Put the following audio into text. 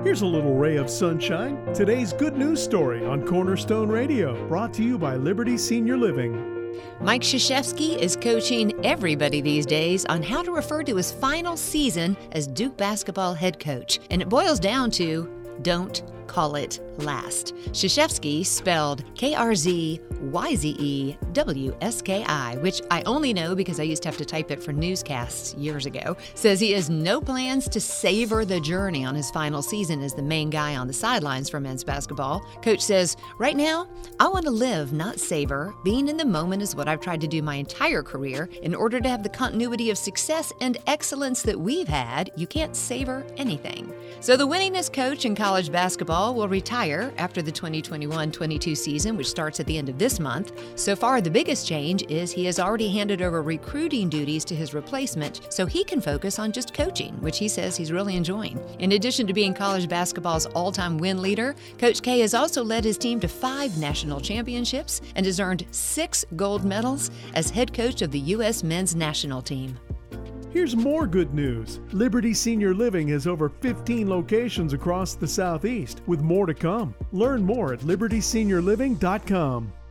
Here's a little ray of sunshine. Today's good news story on Cornerstone Radio, brought to you by Liberty Senior Living. Mike Krzyzewski is coaching everybody these days on how to refer to his final season as Duke basketball head coach. And it boils down to, don't call it last. Krzyzewski, spelled K-R-Z-Y-Z-E-W-S-K-I, which I only know because I used to have to type it for newscasts years ago, says he has no plans to savor the journey on his final season as the main guy on the sidelines for men's basketball. Coach says, right now, I want to live, not savor. Being in the moment is what I've tried to do my entire career. In order to have the continuity of success and excellence that we've had, you can't savor anything. So the winningest coach in college basketball will retire after the 2021-22 season, which starts at the end of this month. So far, the biggest change is he has already handed over recruiting duties to his replacement so he can focus on just coaching, which he says he's really enjoying. In addition to being college basketball's all-time win leader, Coach K has also led his team to 5 national championships and has earned 6 gold medals as head coach of the U.S. men's national team. Here's more good news. Liberty Senior Living has over 15 locations across the Southeast, with more to come. Learn more at libertyseniorliving.com.